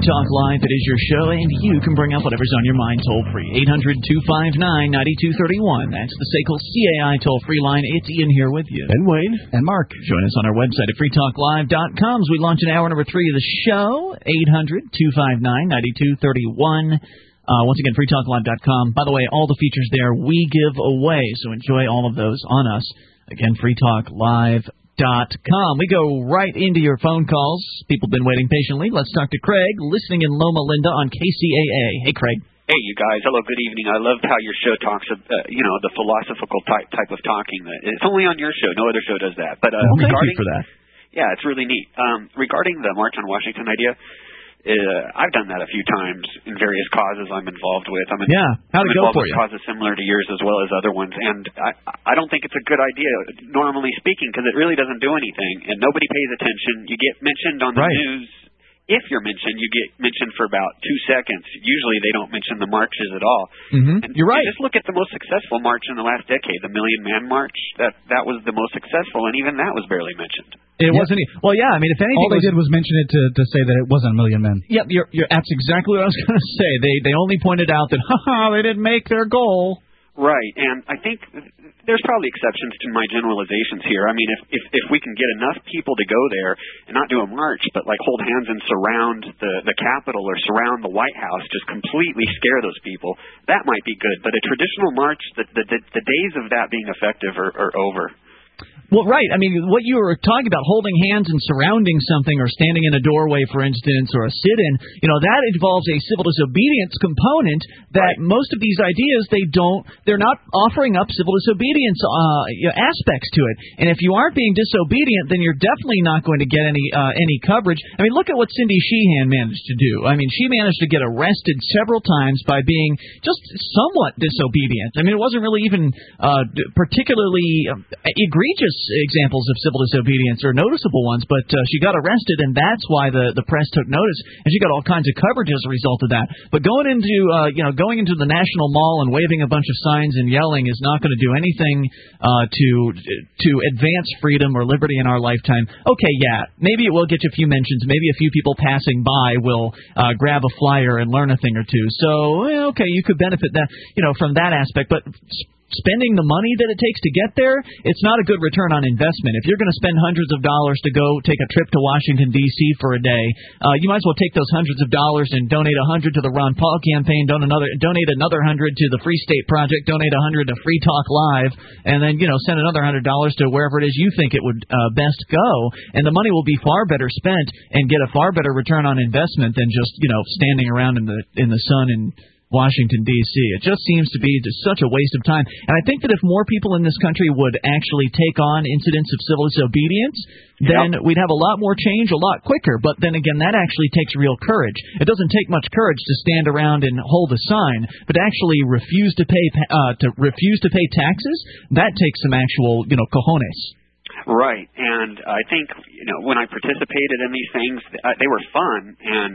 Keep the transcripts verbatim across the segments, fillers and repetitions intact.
Free Talk Live. It is your show, and you can bring up whatever's on your mind toll-free. eight hundred, two five nine, nine two three one. That's the S A C L C A I toll-free line. It's Ian here with you. And Wayne. And Mark. Join us on our website at free talk live dot com as we launch an hour number three of the show. eight hundred, two five nine, nine two three one. Uh, once again, free talk live dot com. By the way, all the features there we give away, so enjoy all of those on us. Again, free talk live dot com. We go right into your phone calls. People have been waiting patiently. Let's talk to Craig, listening in Loma Linda on K C A A. Hey, Craig. Hey, you guys. Hello, good evening. I loved how your show talks, uh, you know, the philosophical type type of talking. It's only on your show. No other show does that. But uh, well, thank regarding, you for that. Yeah, it's really neat. Um, regarding the March on Washington idea, uh, I've done that a few times in various causes I'm involved with. I'm in, yeah, how'd it I'm go for with you? Causes similar to yours as well as other ones, and I, I don't think it's a good idea, normally speaking, because it really doesn't do anything, and nobody pays attention. You get mentioned on the right. news. If you're mentioned, you get mentioned for about two seconds. Usually they don't mention the marches at all. Mm-hmm. And you're right. Just look at the most successful march in the last decade, the Million Man March. That that was the most successful, and even that was barely mentioned. It yep. wasn't. Well, yeah. I mean, if anything, all they was, did was mention it to to say that it wasn't a million men. Yep, you're, you're, that's exactly what I was going to say. They they only pointed out that, haha, they didn't make their goal. Right, and I think there's probably exceptions to my generalizations here. I mean, if, if if we can get enough people to go there and not do a march, but like hold hands and surround the the Capitol or surround the White House, just completely scare those people, that might be good. But a traditional march, the the, the, the days of that being effective are, are over. Well, right. I mean, what you were talking about, holding hands and surrounding something or standing in a doorway, for instance, or a sit-in, you know, that involves a civil disobedience component that right. most of these ideas, they don't, they're not offering up civil disobedience uh, you know, aspects to it. And if you aren't being disobedient, then you're definitely not going to get any uh, any coverage. I mean, look at what Cindy Sheehan managed to do. I mean, she managed to get arrested several times by being just somewhat disobedient. I mean, it wasn't really even uh, particularly uh, egregious examples of civil disobedience or noticeable ones, but uh, she got arrested, and that's why the, the press took notice, and she got all kinds of coverage as a result of that. But going into uh, you know going into the National Mall and waving a bunch of signs and yelling is not going to do anything uh, to to advance freedom or liberty in our lifetime. Okay, yeah, maybe it will get you a few mentions. Maybe a few people passing by will uh, grab a flyer and learn a thing or two. So well, okay, you could benefit that you know from that aspect, but spending the money that it takes to get there, it's not a good return on investment. If you're going to spend hundreds of dollars to go take a trip to Washington, D C for a day, uh, you might as well take those hundreds of dollars and donate a hundred to the Ron Paul campaign, donate another, donate another hundred to the Free State Project, donate a hundred to Free Talk Live, and then, you know, send another hundred dollars to wherever it is you think it would uh, best go. And the money will be far better spent and get a far better return on investment than just, you know, standing around in the in the sun and Washington, D C It just seems to be just such a waste of time. And I think that if more people in this country would actually take on incidents of civil disobedience, then yep. we'd have a lot more change a lot quicker. But then again, that actually takes real courage. It doesn't take much courage to stand around and hold a sign, but actually refuse to pay uh, to refuse to pay taxes. That takes some actual, you know, cojones. Right, and I think you know when I participated in these things, they were fun and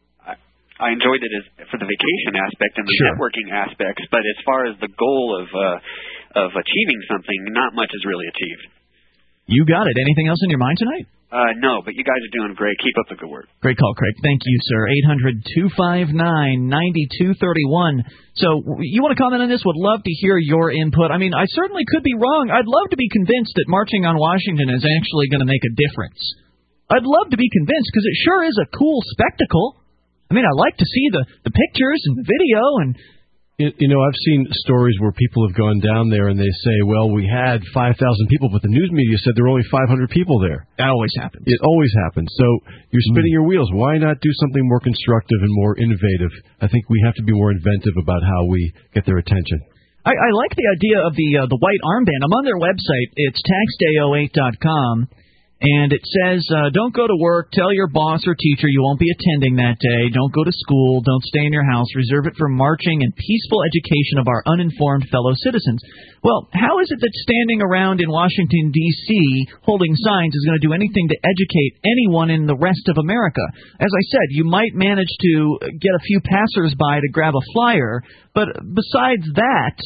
I enjoyed it as for the vacation aspect and the sure. networking aspects, but as far as the goal of uh, of achieving something, not much is really achieved. You got it. Anything else in your mind tonight? Uh, no, but you guys are doing great. Keep up the good work. Great call, Craig. Thank you, sir. eight hundred, two five nine, nine two three one. So you want to comment on this? Would love to hear your input. I mean, I certainly could be wrong. I'd love to be convinced that marching on Washington is actually going to make a difference. I'd love to be convinced because it sure is a cool spectacle. I mean, I like to see the, the pictures and the video. And you, you know, I've seen stories where people have gone down there and they say, well, we had five thousand people, but the news media said there were only five hundred people there. That always happens. It always happens. So you're spinning mm. your wheels. Why not do something more constructive and more innovative? I think we have to be more inventive about how we get their attention. I, I like the idea of the uh, the white armband. I'm on their website. It's tax day oh eight dot com. And it says, uh, don't go to work, tell your boss or teacher you won't be attending that day, don't go to school, don't stay in your house, reserve it for marching and peaceful education of our uninformed fellow citizens. Well, how is it that standing around in Washington, D C, holding signs is going to do anything to educate anyone in the rest of America? As I said, you might manage to get a few passersby to grab a flyer, but besides that,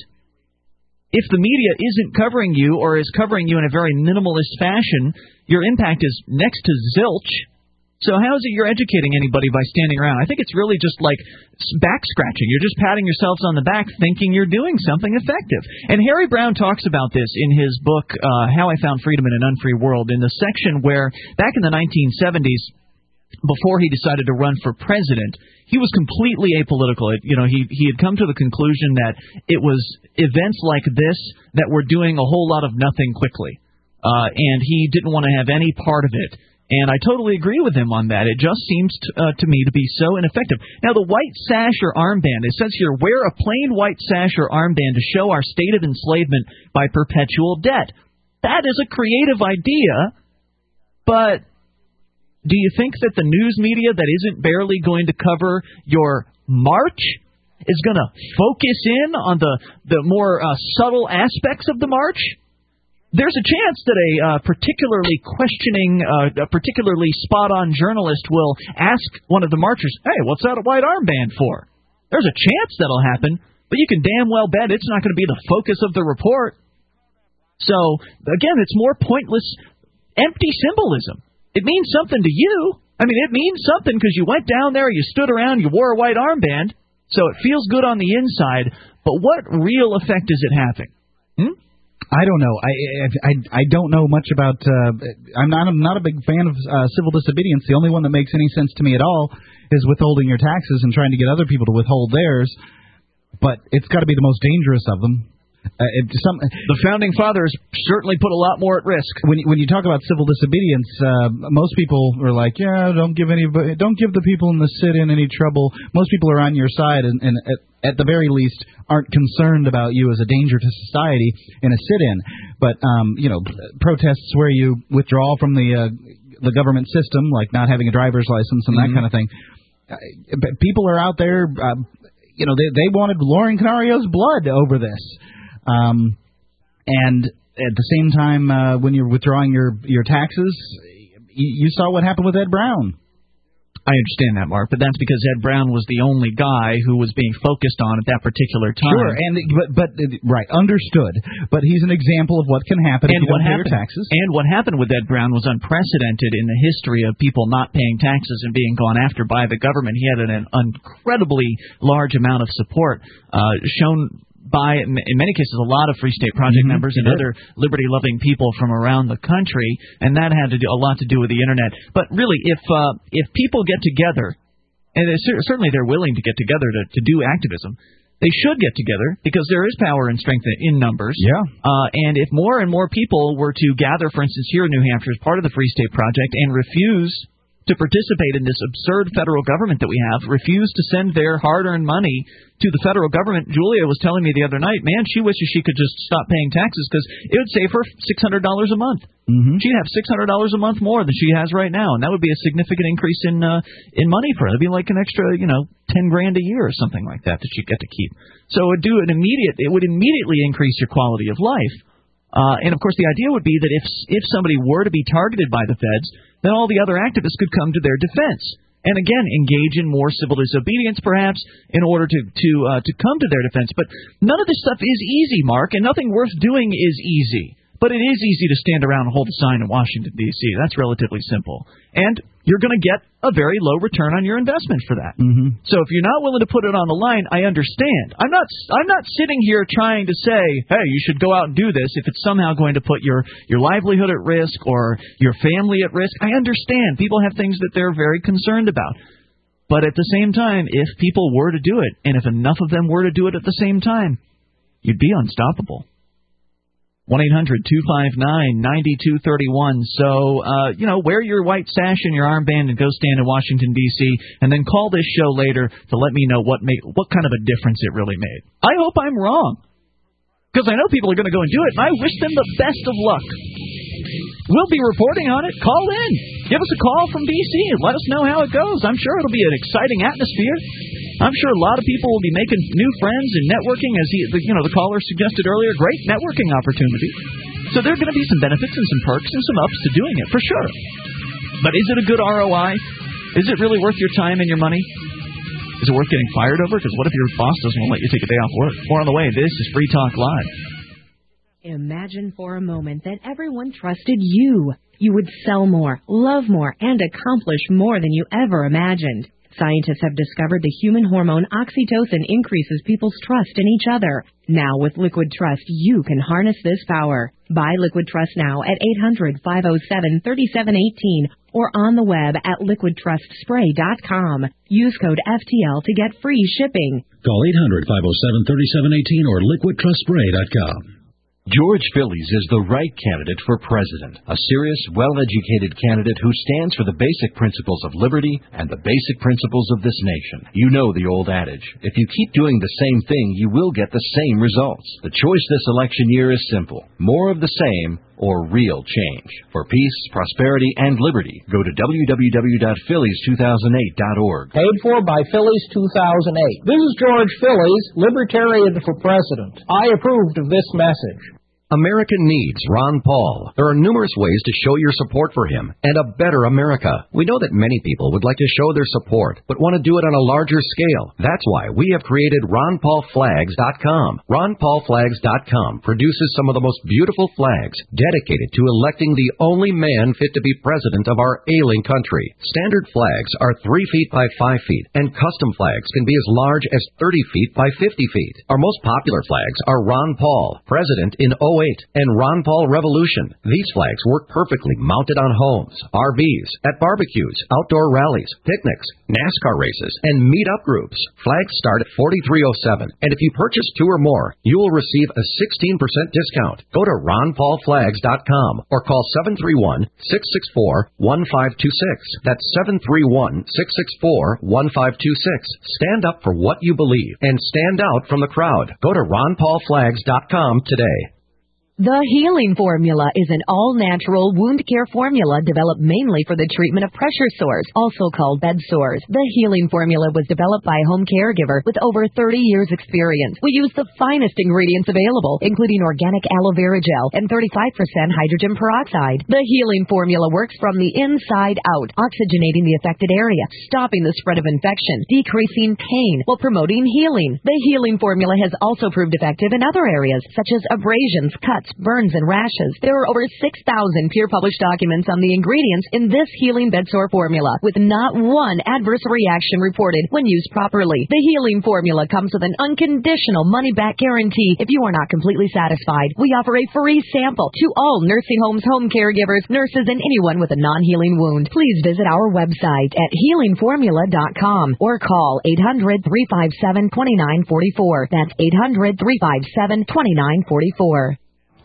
if the media isn't covering you or is covering you in a very minimalist fashion, your impact is next to zilch. So how is it you're educating anybody by standing around? I think it's really just like back scratching. You're just patting yourselves on the back thinking you're doing something effective. And Harry Browne talks about this in his book, uh, How I Found Freedom in an Unfree World, in the section where back in the nineteen seventies, before he decided to run for president, he was completely apolitical. It, you know, he he had come to the conclusion that it was events like this that were doing a whole lot of nothing quickly. Uh, and he didn't want to have any part of it. And I totally agree with him on that. It just seems to, uh, to me to be so ineffective. Now, the white sash or armband, it says here, wear a plain white sash or armband to show our state of enslavement by perpetual debt. That is a creative idea, but do you think that the news media that isn't barely going to cover your march is going to focus in on the, the more uh, subtle aspects of the march? There's a chance that a uh, particularly questioning, uh, a particularly spot-on journalist will ask one of the marchers, hey, what's that a white armband for? There's a chance that'll happen, but you can damn well bet it's not going to be the focus of the report. So, again, it's more pointless, empty symbolism. It means something to you. I mean, it means something because you went down there, you stood around, you wore a white armband, so it feels good on the inside, but what real effect is it having? Hmm? I don't know. I, I I don't know much about. Uh, I'm not. I'm not a big fan of uh, civil disobedience. The only one that makes any sense to me at all is withholding your taxes and trying to get other people to withhold theirs. But it's got to be the most dangerous of them. Uh, it, some, the founding fathers certainly put a lot more at risk. When when you talk about civil disobedience, uh, most people are like, yeah, don't give anybody, don't give the people in the sit-in any trouble. Most people are on your side, and, and at, at the very least, aren't concerned about you as a danger to society in a sit-in. But um, you know, protests where you withdraw from the uh, the government system, like not having a driver's license and mm-hmm. that kind of thing. Uh, people are out there. Uh, you know, they they wanted Lauren Canario's blood over this. Um, and at the same time, uh, when you're withdrawing your, your taxes, you, you saw what happened with Ed Brown. I understand that, Mark, but that's because Ed Brown was the only guy who was being focused on at that particular time. Sure, and but but right, understood. But he's an example of what can happen and if you what don't happened, pay your taxes. And what happened with Ed Brown was unprecedented in the history of people not paying taxes and being gone after by the government. He had an, an incredibly large amount of support uh, shown by, in many cases, a lot of Free State Project mm-hmm. members and yeah. other liberty-loving people from around the country, and that had to do, a lot to do with the Internet. But really, if uh, if people get together, and certainly they're willing to get together to, to do activism, they should get together because there is power and strength in numbers. Yeah. Uh, and if more and more people were to gather, for instance, here in New Hampshire as part of the Free State Project and refuse to participate in this absurd federal government that we have, refuse to send their hard-earned money to the federal government. Julia was telling me the other night, man, she wishes she could just stop paying taxes because it would save her six hundred dollars a month. Mm-hmm. She'd have six hundred dollars a month more than she has right now, and that would be a significant increase in uh, in money for her. It would be like an extra, you know, ten grand a year or something like that that she'd get to keep. So it would do an immediate. It would immediately increase your quality of life. Uh, and, of course, the idea would be that if if somebody were to be targeted by the feds, then all the other activists could come to their defense. And, again, engage in more civil disobedience, perhaps, in order to to uh, to come to their defense. But none of this stuff is easy, Mark, and nothing worth doing is easy. But it is easy to stand around and hold a sign in Washington, D C That's relatively simple. And you're going to get a very low return on your investment for that. Mm-hmm. So if you're not willing to put it on the line, I understand. I'm not I'm not sitting here trying to say, hey, you should go out and do this if it's somehow going to put your, your livelihood at risk or your family at risk. I understand. People have things that they're very concerned about. But at the same time, if people were to do it, and if enough of them were to do it at the same time, you'd be unstoppable. one eight hundred two five nine nine two three one. So, uh, you know, wear your white sash and your armband and go stand in Washington, D C, and then call this show later to let me know what made, what kind of a difference it really made. I hope I'm wrong, because I know people are going to go and do it, and I wish them the best of luck. We'll be reporting on it. Call in. Give us a call from D C and let us know how it goes. I'm sure it'll be an exciting atmosphere. I'm sure a lot of people will be making new friends and networking, as he, the, you know, the caller suggested earlier. Great networking opportunity. So there are going to be some benefits and some perks and some ups to doing it, for sure. But is it a good R O I? Is it really worth your time and your money? Is it worth getting fired over? Because what if your boss doesn't want to let you take a day off work? More on the way. This is Free Talk Live. Imagine for a moment that everyone trusted you. you would sell more, love more, and accomplish more than you ever imagined. Scientists have discovered the human hormone oxytocin increases people's trust in each other. Now with Liquid Trust, you can harness this power. Buy Liquid Trust now at eight hundred, five oh seven, three seven one eight or on the web at liquid trust spray dot com. Use code F T L to get free shipping. Call eight hundred, five oh seven, three seven one eight or liquid trust spray dot com. George Phillies is the right candidate for president, a serious, well-educated candidate who stands for the basic principles of liberty and the basic principles of this nation. You know the old adage, if you keep doing the same thing, you will get the same results. The choice this election year is simple, more of the same or real change. For peace, prosperity, and liberty, go to w w w dot phillies two thousand eight dot org. Paid for by Phillies two thousand eight. This is George Phillies, Libertarian for President. I approved of this message. America needs Ron Paul. There are numerous ways to show your support for him and a better America. We know that many people would like to show their support, but want to do it on a larger scale. That's why we have created ron paul flags dot com. ron paul flags dot com produces some of the most beautiful flags dedicated to electing the only man fit to be president of our ailing country. Standard flags are three feet by five feet, and custom flags can be as large as thirty feet by fifty feet. Our most popular flags are Ron Paul, President in oh eight, and Ron Paul Revolution. These flags work perfectly mounted on homes, R Vs, at barbecues, outdoor rallies, picnics, NASCAR races, and meet-up groups. Flags start at forty-three oh seven, and if you purchase two or more, you will receive a sixteen percent discount. Go to ron paul flags dot com or call seven three one, six six four, one five two six. That's seven three one, six six four, one five two six. Stand up for what you believe and stand out from the crowd. Go to ron paul flags dot com today. The Healing Formula is an all-natural wound care formula developed mainly for the treatment of pressure sores, also called bed sores. The Healing Formula was developed by a home caregiver with over thirty years experience. We use the finest ingredients available, including organic aloe vera gel and thirty-five percent hydrogen peroxide. The Healing Formula works from the inside out, oxygenating the affected area, stopping the spread of infection, decreasing pain, while promoting healing. The Healing Formula has also proved effective in other areas, such as abrasions, cuts, burns, and rashes. There are over six thousand peer-published documents on the ingredients in this healing bed sore formula, with not one adverse reaction reported when used properly. The Healing Formula comes with an unconditional money-back guarantee if you are not completely satisfied. We offer a free sample to all nursing homes, home caregivers, nurses, and anyone with a non-healing wound. Please visit our website at healing formula dot com or call eight hundred, three five seven, two nine four four. That's eight hundred, three five seven, two nine four four.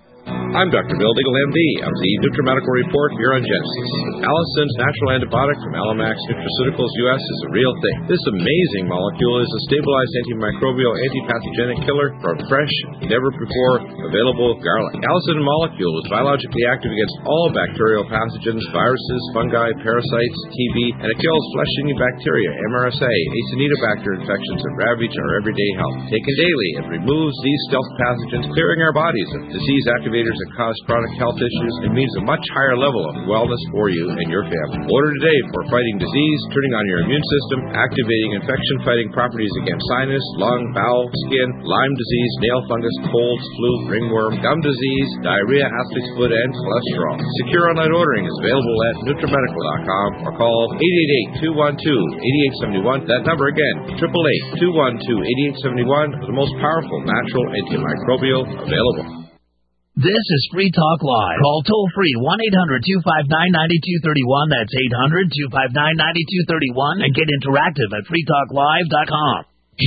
I'm Doctor Bill Deagle, M D, of the NutriMedical Report here on Genesis. Allison's natural antibiotic from Alamax Nutraceuticals U S is a real thing. This amazing molecule is a stabilized antimicrobial, antipathogenic killer for fresh, never-before available garlic. Allison molecule is biologically active against all bacterial pathogens, viruses, fungi, parasites, T B, and it kills flesh-eating bacteria, M R S A, Acinetobacter infections that ravage our everyday health. Taken daily, it removes these stealth pathogens, clearing our bodies of disease activators that cause chronic health issues and means a much higher level of wellness for you and your family. Order today for fighting disease, turning on your immune system, activating infection-fighting properties against sinus, lung, bowel, skin, Lyme disease, nail fungus, colds, flu, ringworm, gum disease, diarrhea, athlete's foot, and cholesterol. Secure online ordering is available at nutrimedical dot com or call eight eight eight, two one two, eight eight seven one. That number again, eight eight eight, two one two, eight eight seven one, the most powerful natural antimicrobial available. This is Free Talk Live. Call toll-free one eight hundred, two five nine, nine two three one. That's eight hundred, two five nine, nine two three one. And get interactive at free talk live dot com.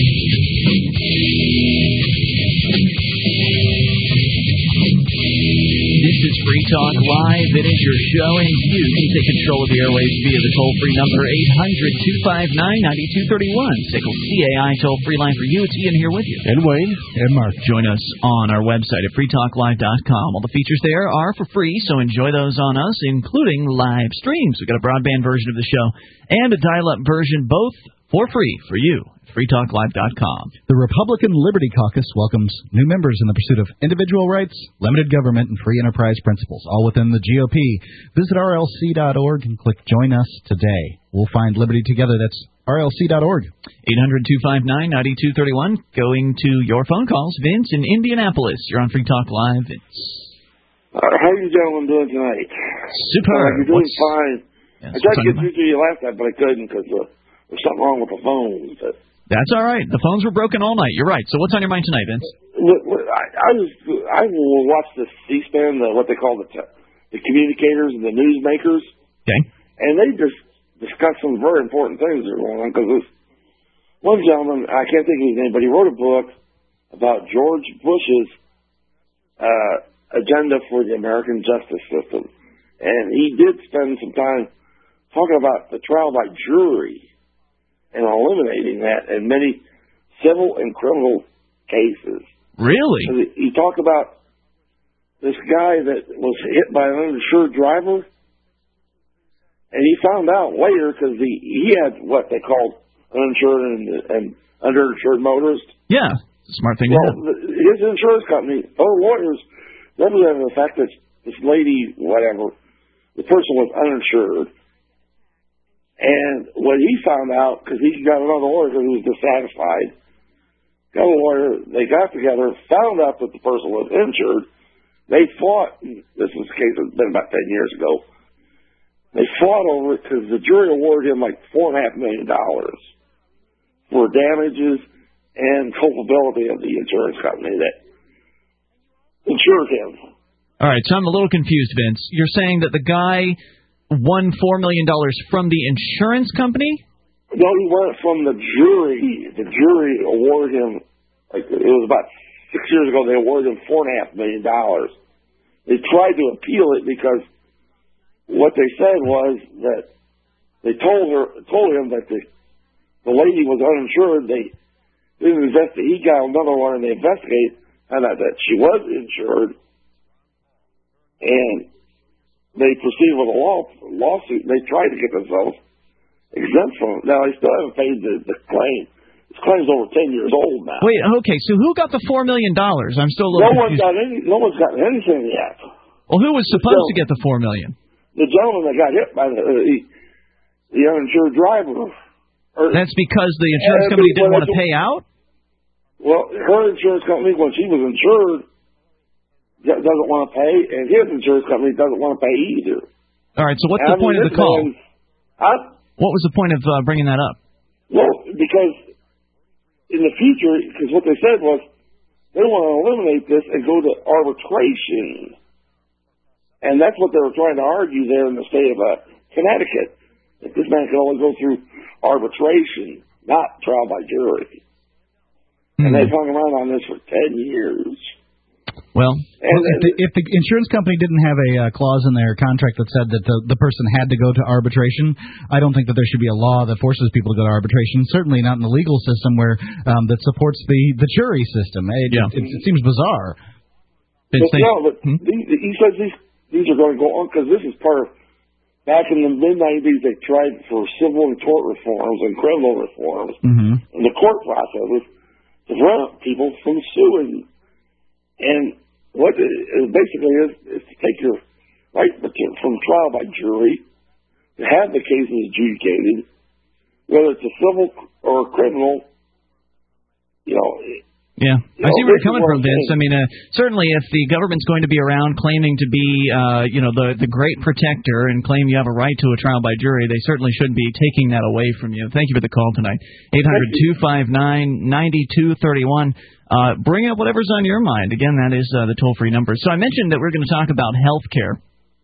This is Free Talk Live. It is your show, and you can take control of the airwaves via the toll-free number eight hundred, two five nine, nine two three one. Sickle C A I toll-free line for you. It's Ian here with you. And Wayne. And Mark. Join us on our website at free talk live dot com. All the features there are for free, so enjoy those on us, including live streams. We've got a broadband version of the show and a dial-up version, both for free for you. free talk live dot com. The Republican Liberty Caucus welcomes new members in the pursuit of individual rights, limited government, and free enterprise principles, all within the G O P. Visit R L C dot org and click Join Us today. We'll find liberty together. That's R L C dot org. eight hundred, two five nine, nine two three one. Going to your phone calls. Vince in Indianapolis. You're on Free Talk Live. Vince. Uh, how are you gentlemen doing tonight? Super. Uh, you're doing What's... fine. Yes, I tried to get about? through to you last night, but I couldn't because uh, there's something wrong with the phones. But... That's all right. The phones were broken all night. You're right. So what's on your mind tonight, Vince? I, I was I will watch the C-SPAN, the, what they call the the communicators and the newsmakers. Okay. And they just discuss some very important things that are going on. Because this one gentleman, I can't think of his name, but he wrote a book about George Bush's uh, agenda for the American justice system. And he did spend some time talking about the trial by jury and eliminating that in many civil and criminal cases. Really? He talked about this guy that was hit by an uninsured driver, and he found out later because he, he had what they called uninsured and, and underinsured motorist. Yeah, smart thing well, to do. the, his insurance company, or lawyers, represented the fact that this lady, whatever, the person was uninsured. And when he found out, because he got another lawyer because he was dissatisfied, got a lawyer, they got together, found out that the person was injured. They fought, this was the case that's been about ten years ago, they fought over it because the jury awarded him like four and a half million dollars for damages and culpability of the insurance company that insured him. All right, so I'm a little confused, Vince. You're saying that the guy won four million dollars from the insurance company? No, he won it from the jury. The jury awarded him, like it was about six years ago, they awarded him four and a half million dollars. They tried to appeal it because what they said was that they told her, told him that the the lady was uninsured. They didn't investigate. He got another one, and they investigated, found out that she was insured, and they proceeded with a law, lawsuit. They tried to get themselves exempt from it. Now, they still haven't paid the, the claim. This claim's over ten years old now. Wait, okay, so who got the four million dollars? I'm still a little no confused. One's got any, no one's gotten anything yet. Well, who was supposed to get the four million dollars? The gentleman that got hit by the, uh, the, the uninsured driver. Or, That's because the insurance company didn't want to pay out? Well, her insurance company, when she was insured, doesn't want to pay, and his insurance company doesn't want to pay either. All right, so what's and the I point mean, of the call? Man, huh? What was the point of uh, bringing that up? Well, because in the future, because what they said was they want to eliminate this and go to arbitration. And that's what they were trying to argue there in the state of uh, Connecticut, that this man can only go through arbitration, not trial by jury. Mm-hmm. And they've hung around on this for ten years. Well, and, if, the, if the insurance company didn't have a uh, clause in their contract that said that the, the person had to go to arbitration, I don't think that there should be a law that forces people to go to arbitration. Certainly not in the legal system where um, that supports the, the jury system. It, yeah. it, it, it seems bizarre. But no, but hmm? these, he says these these are going to go on because this is part of. Back in the mid nineties, they tried for civil and tort reforms and criminal reforms mm-hmm. in the court processes to prevent people from suing. And what it basically is, is to take your right from trial by jury, to have the cases adjudicated, whether it's a civil or a criminal, you know. Yeah, I see where you're coming from, Vince. I mean, uh, certainly if the government's going to be around claiming to be, uh, you know, the the great protector and claim you have a right to a trial by jury, they certainly shouldn't be taking that away from you. Thank you for the call tonight. eight hundred two five nine nine two three one. Uh, bring up whatever's on your mind. Again, that is uh, the toll-free number. So I mentioned that we're going to talk about health care.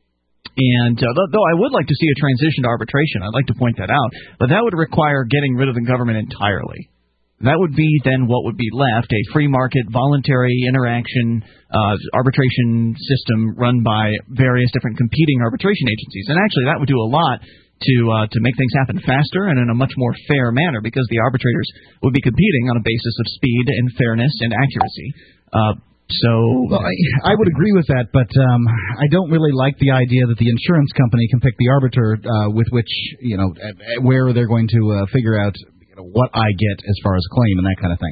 And uh, though I would like to see a transition to arbitration, I'd like to point that out, but that would require getting rid of the government entirely. That would be then what would be left, a free market, voluntary interaction uh, arbitration system run by various different competing arbitration agencies. And actually that would do a lot to uh, to make things happen faster and in a much more fair manner because the arbitrators would be competing on a basis of speed and fairness and accuracy. Uh, so well, I, I would agree with that, but um, I don't really like the idea that the insurance company can pick the arbiter uh, with which, you know, where they're going to uh, figure out what I get as far as claim and that kind of thing.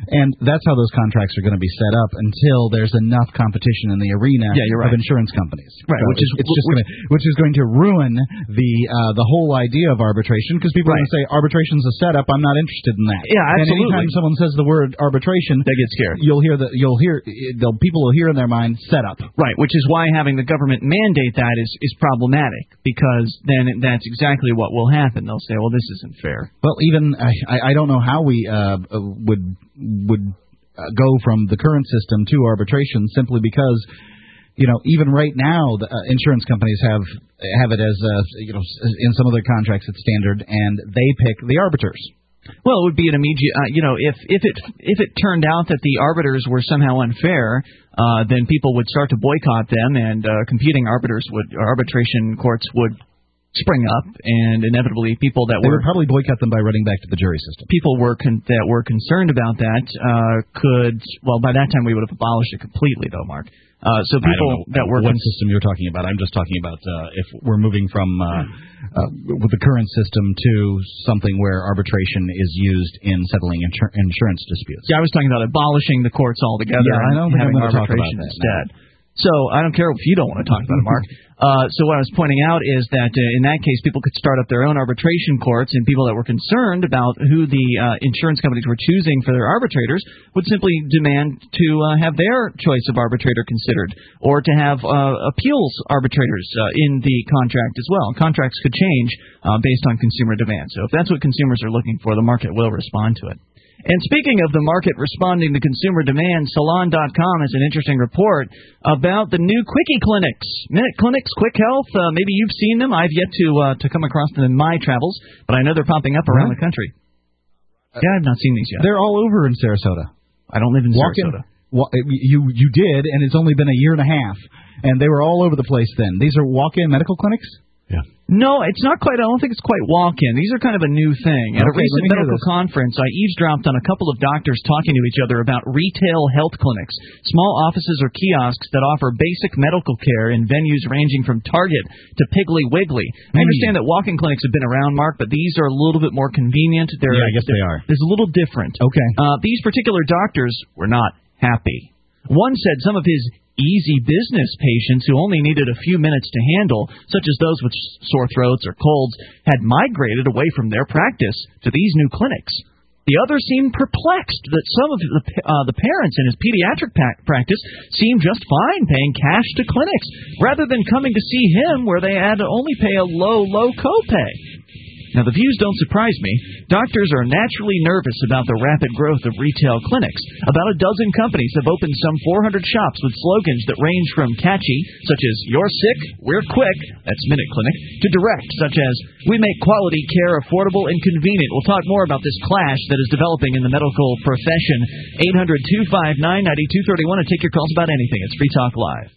And that's how those contracts are going to be set up until there's enough competition in the arena yeah, you're right. of insurance companies. Right, so which is it's just which, gonna, which is going to ruin the uh, the whole idea of arbitration, because people right. are going to say arbitration's a setup. I'm not interested in that. Yeah, absolutely. And anytime someone says the word arbitration, they get scared. You'll hear the you'll hear they'll people will hear in their mind setup. Right, which is why having the government mandate that is is problematic, because then that's exactly what will happen. They'll say, well, this isn't fair. Well, even I I don't know how we uh, would would uh, go from the current system to arbitration, simply because, you know, even right now, the uh, insurance companies have have it as uh, you know, in some of their contracts it's standard, and they pick the arbiters. Well, it would be an immediate, uh, you know, if if it if it turned out that the arbiters were somehow unfair, uh, then people would start to boycott them, and uh, competing arbiters would, or arbitration courts would spring up, and inevitably people that they were would probably boycott them by running back to the jury system. People were con- that were concerned about that uh, could, well, by that time we would have abolished it completely, though, Mark. Uh, so people that were what con- system you're talking about. I'm just talking about uh, if we're moving from uh, uh, with the current system to something where arbitration is used in settling insur- insurance disputes. Yeah, I was talking about abolishing the courts altogether. Yeah, I don't think having I'm going to talk about arbitration that instead. Now. So I don't care if you don't want to talk about it, Mark. Uh, so what I was pointing out is that uh, in that case, people could start up their own arbitration courts, and people that were concerned about who the uh, insurance companies were choosing for their arbitrators would simply demand to uh, have their choice of arbitrator considered, or to have uh, appeals arbitrators uh, in the contract as well. Contracts could change uh, based on consumer demand. So if that's what consumers are looking for, the market will respond to it. And speaking of the market responding to consumer demand, Salon dot com has an interesting report about the new Quickie clinics. Minute Clinics, Quick Health, uh, maybe you've seen them. I've yet to uh, to come across them in my travels, but I know they're popping up around What? the country. Yeah, I've not seen these yet. They're all over in Sarasota. I don't live in Walk Sarasota. In, wa- you, you did, and it's only been a year and a half, and they were all over the place then. These are walk-in medical clinics? Yeah. No, it's not quite. I don't think it's quite walk-in. These are kind of a new thing. At okay, a recent medical this. conference, I eavesdropped on a couple of doctors talking to each other about retail health clinics, small offices or kiosks that offer basic medical care in venues ranging from Target to Piggly Wiggly. I understand that walk-in clinics have been around, Mark, but these are a little bit more convenient. They're, yeah, I guess they are. There's a little different. Okay. Uh, these particular doctors were not happy. One said some of his easy business patients who only needed a few minutes to handle, such as those with sore throats or colds, had migrated away from their practice to these new clinics. The other seemed perplexed that some of the uh, the parents in his pediatric pa- practice seemed just fine paying cash to clinics, rather than coming to see him where they had to only pay a low, low copay. Now, the views don't surprise me. Doctors are naturally nervous about the rapid growth of retail clinics. About a dozen companies have opened some four hundred shops with slogans that range from catchy, such as "You're sick, we're quick," that's Minute Clinic, to direct, such as "We make quality care affordable and convenient." We'll talk more about this clash that is developing in the medical profession. eight hundred two five nine nine two three one and take your calls about anything. It's Free Talk Live.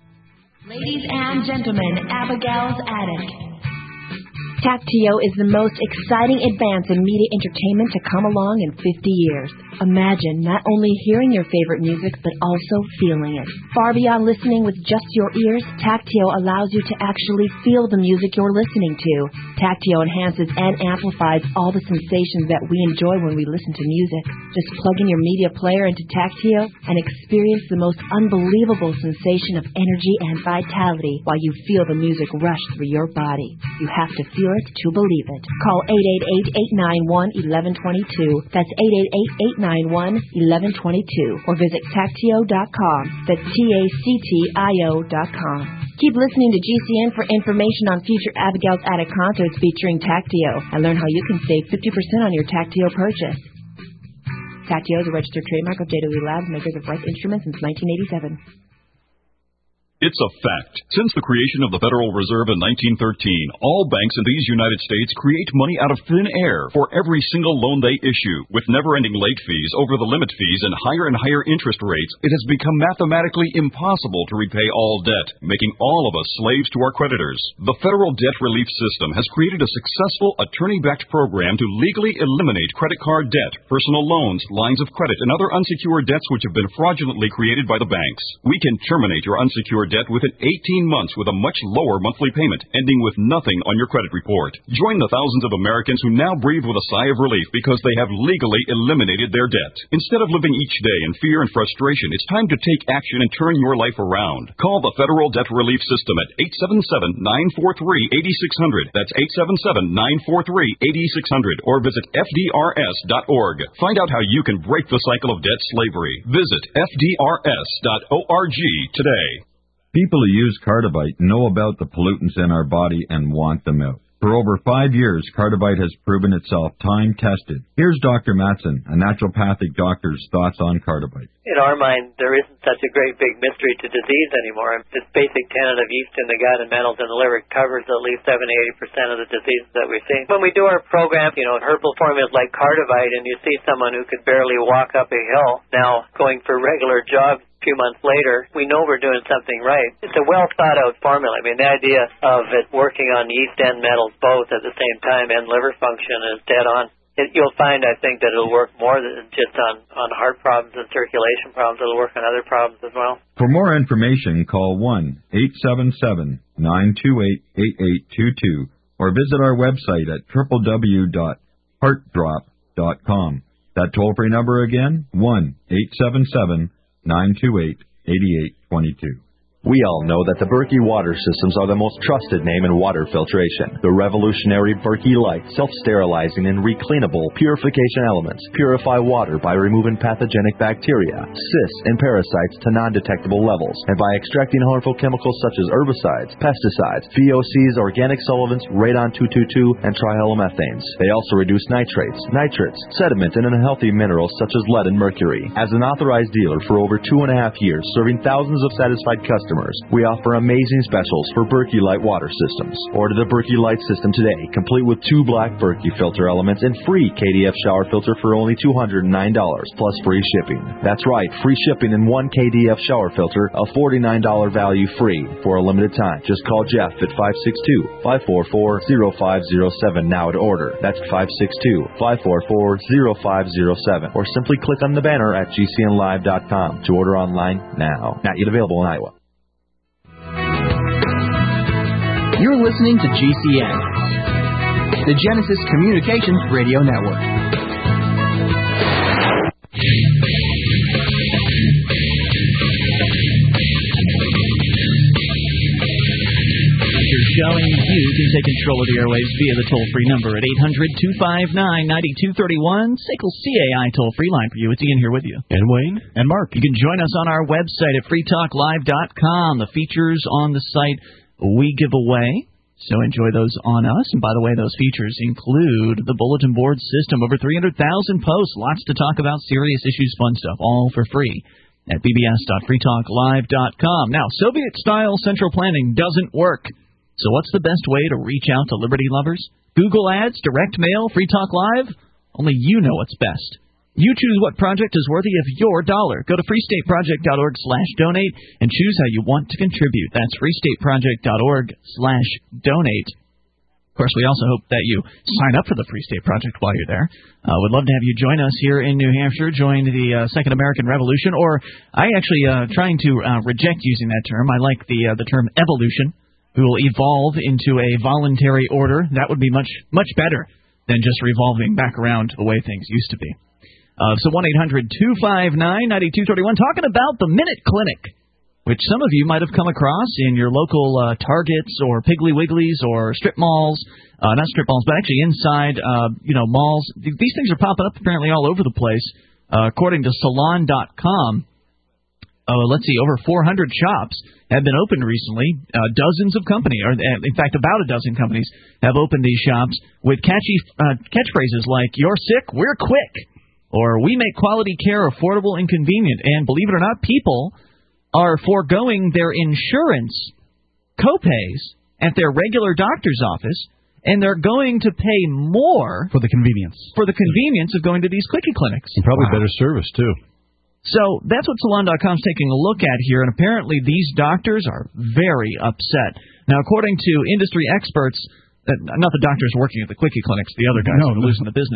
Ladies and gentlemen, Abigail's Attic. Tactio is the most exciting advance in media entertainment to come along in fifty years. Imagine not only hearing your favorite music, but also feeling it. Far beyond listening with just your ears, Tactio allows you to actually feel the music you're listening to. Tactio enhances and amplifies all the sensations that we enjoy when we listen to music. Just plug in your media player into Tactio and experience the most unbelievable sensation of energy and vitality while you feel the music rush through your body. You have to feel it to believe it. Call eight eight eight, eight nine one, one one two two. That's eight eight eight, eight nine one, one one two two. Or visit Tactio dot com. That's T A C T I O dot com. Keep listening to G C N for information on future Abigail's Attic concerts featuring Tactio, and learn how you can save fifty percent on your Tactio purchase. Tactio is a registered trademark of J W Labs, makers of Rice Instruments, since nineteen eighty-seven. It's a fact. Since the creation of the Federal Reserve in nineteen thirteen, all banks in these United States create money out of thin air for every single loan they issue. With never-ending late fees, over-the-limit fees, and higher and higher interest rates, it has become mathematically impossible to repay all debt, making all of us slaves to our creditors. The Federal Debt Relief System has created a successful attorney-backed program to legally eliminate credit card debt, personal loans, lines of credit, and other unsecured debts which have been fraudulently created by the banks. We can terminate your unsecured your debt within eighteen months with a much lower monthly payment, ending with nothing on your credit report. Join the thousands of Americans who now breathe with a sigh of relief because they have legally eliminated their debt. Instead of living each day in fear and frustration, it's time to take action and turn your life around. Call the Federal Debt Relief System at eight seven seven, nine four three, eight six zero zero. That's eight seven seven, nine four three, eight six zero zero. Or visit F D R S dot org. Find out how you can break the cycle of debt slavery. Visit F D R S dot org today. People who use Cardivite know about the pollutants in our body and want them out. For over five years, Cardivite has proven itself time-tested. Here's Doctor Matson, a naturopathic doctor's thoughts on Cardivite. In our mind, there isn't such a great big mystery to disease anymore. This basic tenet of yeast in the gut and metals in the liver covers at least seventy to eighty percent of the diseases that we see. When we do our program, you know, herbal formulas like Cardivite, and you see someone who could barely walk up a hill now going for regular jogs a few months later, we know we're doing something right. It's a well-thought-out formula. I mean, the idea of it working on yeast and metals both at the same time and liver function is dead on. It, you'll find, I think, that it'll work more than just on, on heart problems and circulation problems. It'll work on other problems as well. For more information, call one eight seven seven, nine two eight, eight eight two two or visit our website at w w w dot heart drop dot com. That toll-free number again, one eight seven seven, nine two eight, eight eight two two. We all know that the Berkey water systems are the most trusted name in water filtration. The revolutionary Berkey Light self-sterilizing and recleanable purification elements purify water by removing pathogenic bacteria, cysts, and parasites to non-detectable levels, and by extracting harmful chemicals such as herbicides, pesticides, V O Cs, organic solvents, radon two twenty-two, and trihalomethanes. They also reduce nitrates, nitrates, sediment, and unhealthy minerals such as lead and mercury. As an authorized dealer for over two and a half years, serving thousands of satisfied customers, we offer amazing specials for Berkey Light water systems. Order the Berkey Light system today, complete with two black Berkey filter elements and free K D F shower filter for only two hundred nine dollars, plus free shipping. That's right, free shipping and one K D F shower filter, a forty-nine dollars value free for a limited time. Just call Jeff at five six two, five four four, zero five zero seven now to order. That's five six two, five four four, zero five zero seven. Or simply click on the banner at G C N live dot com to order online now. Not yet available in Iowa. You're listening to G C N, the Genesis Communications Radio Network. Showing you can take control of the airwaves via the toll-free number at eight hundred, two five nine, nine two three one. S A C L C A I toll-free line for you. It's Ian here with you. And Wayne. And Mark. You can join us on our website at free talk live dot com. The features on the site we give away, so enjoy those on us. And by the way, those features include the bulletin board system, over three hundred thousand posts, lots to talk about, serious issues, fun stuff, all for free at b b s dot free talk live dot com. Now, Soviet-style central planning doesn't work. So what's the best way to reach out to Liberty lovers? Google Ads, direct mail, Free Talk Live? Only you know what's best. You choose what project is worthy of your dollar. Go to free state project dot org slash donate and choose how you want to contribute. That's free state project dot org slash donate. Of course, we also hope that you sign up for the Free State Project while you're there. Uh, we'd love to have you join us here in New Hampshire, join the uh, Second American Revolution, or I actually uh, trying to uh, reject using that term. I like the uh, the term evolution. We will evolve into a voluntary order. That would be much, much better than just revolving back around the way things used to be. Uh, so one eight hundred, two five nine, nine two three one, talking about the Minute Clinic, which some of you might have come across in your local uh, Targets or Piggly Wigglies or strip malls. Uh, not strip malls, but actually inside, uh, you know, malls. These things are popping up apparently all over the place. Uh, according to salon dot com, uh, let's see, over four hundred shops have been opened recently. Uh, dozens of companies, or in fact about a dozen companies, have opened these shops with catchy uh, catchphrases like, "You're sick, we're quick," or "We make quality care affordable and convenient." And believe it or not, people are foregoing their insurance copays at their regular doctor's office, and they're going to pay more for the convenience for the convenience of going to these quickie clinics. And probably Wow. better service, too. So that's what salon dot com is taking a look at here, and apparently these doctors are very upset. Now, according to industry experts, uh, not the doctors working at the quickie clinics, the other guys no, who are no. losing the business,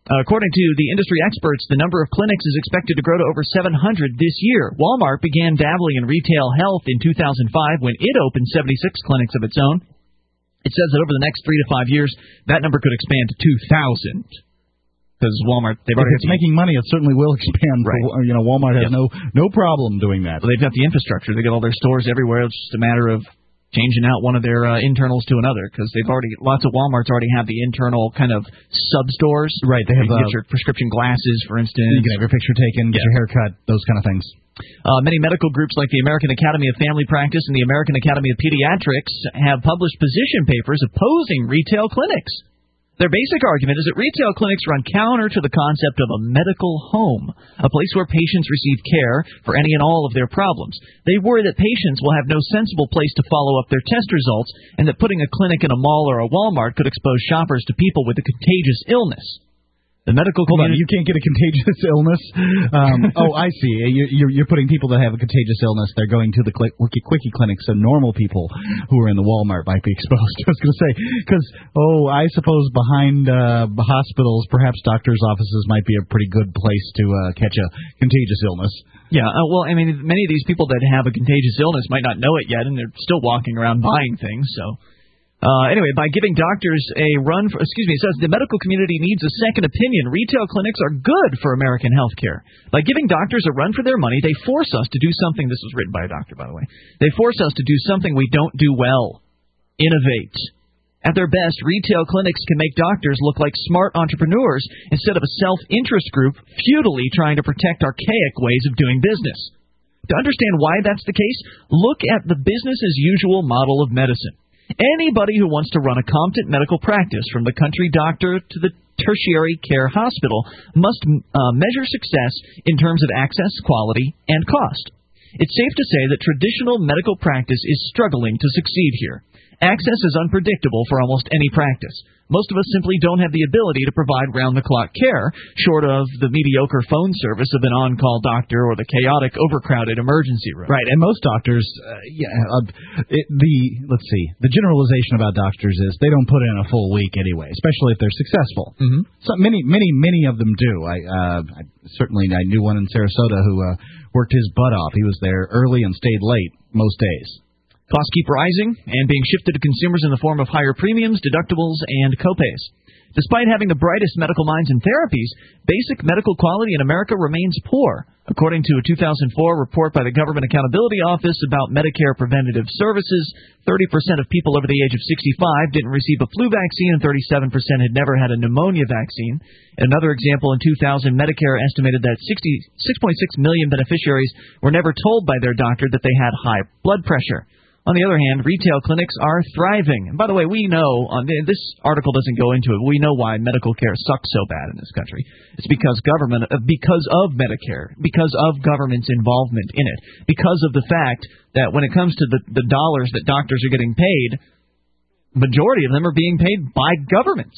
Uh, according to the industry experts, the number of clinics is expected to grow to over seven hundred this year. Walmart began dabbling in retail health in two thousand five when it opened seventy-six clinics of its own. It says that over the next three to five years, that number could expand to two thousand. Because Walmart, they've if already it's making money, it certainly will expand. Right. For, you know, Walmart has Yep. no no problem doing that. Well, they've got the infrastructure. They got all their stores everywhere. It's just a matter of changing out one of their uh, internals to another, because they've already lots of Walmarts already have the internal kind of sub stores. Right, they have you can uh, get your prescription glasses, for instance. You can have your picture taken, get Yeah. your hair cut, those kind of things. Uh, many medical groups like the American Academy of Family Practice and the American Academy of Pediatrics have published position papers opposing retail clinics. Their basic argument is that retail clinics run counter to the concept of a medical home, a place where patients receive care for any and all of their problems. They worry that patients will have no sensible place to follow up their test results, and that putting a clinic in a mall or a Walmart could expose shoppers to people with a contagious illness. The medical Hold on, community... you can't get a contagious illness? Um, oh, I see. You- You're, you're putting people that have a contagious illness, they're going to the cli- quickie, quickie clinics, so normal people who are in the Walmart might be exposed. I was going to say, because, oh, I suppose behind uh, hospitals, perhaps doctors' offices might be a pretty good place to uh, catch a contagious illness. Yeah, uh, well, I mean, many of these people that have a contagious illness might not know it yet, and they're still walking around buying things, so... Uh, anyway, by giving doctors a run for, excuse me, it says the medical community needs a second opinion. Retail clinics are good for American health care. By giving doctors a run for their money, they force us to do something. This was written by a doctor, by the way. They force us to do something we don't do well. Innovate. At their best, retail clinics can make doctors look like smart entrepreneurs instead of a self-interest group futilely trying to protect archaic ways of doing business. To understand why that's the case, look at the business-as-usual model of medicine. Anybody who wants to run a competent medical practice, from the country doctor to the tertiary care hospital, must uh, measure success in terms of access, quality, and cost. It's safe to say that traditional medical practice is struggling to succeed here. Access is unpredictable for almost any practice. Most of us simply don't have the ability to provide round-the-clock care, short of the mediocre phone service of an on-call doctor or the chaotic, overcrowded emergency room. Right, and most doctors, uh, yeah, uh, it, the let's see, the generalization about doctors is they don't put in a full week anyway, especially if they're successful. Mm-hmm. So many, many, many of them do. I, uh, I certainly I knew one in Sarasota who uh, worked his butt off. He was there early and stayed late most days. Costs keep rising and being shifted to consumers in the form of higher premiums, deductibles, and copays. Despite having the brightest medical minds in therapies, basic medical quality in America remains poor. According to a two thousand four report by the Government Accountability Office about Medicare preventative services, thirty percent of people over the age of sixty-five didn't receive a flu vaccine and thirty-seven percent had never had a pneumonia vaccine. Another example, in two thousand, Medicare estimated that sixty-six point six million beneficiaries were never told by their doctor that they had high blood pressure. On the other hand, retail clinics are thriving. And by the way, we know, on this article doesn't go into it, but we know why medical care sucks so bad in this country. It's because government, because of Medicare, because of government's involvement in it, because of the fact that when it comes to the, the dollars that doctors are getting paid, majority of them are being paid by governments.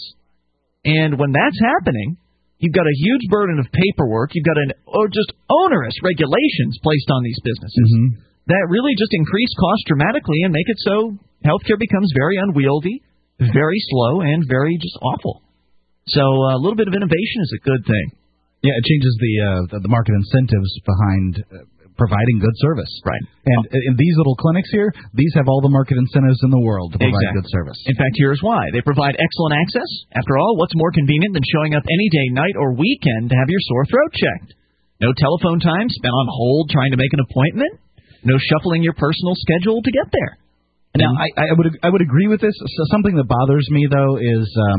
And when that's happening, you've got a huge burden of paperwork, you've got an or just onerous regulations placed on these businesses. Mm-hmm. That really just increase costs dramatically and make it so healthcare becomes very unwieldy, very slow, and very just awful. So uh, a little bit of innovation is a good thing. Yeah, it changes the uh, the, the market incentives behind uh, providing good service. Right. And uh, in these little clinics here, these have all the market incentives in the world to provide Exactly. good service. In fact, here's why. They provide excellent access. After all, what's more convenient than showing up any day, night, or weekend to have your sore throat checked? No telephone time spent on hold trying to make an appointment. No shuffling your personal schedule to get there. Now, I, I would I would agree with this. So something that bothers me, though, is um,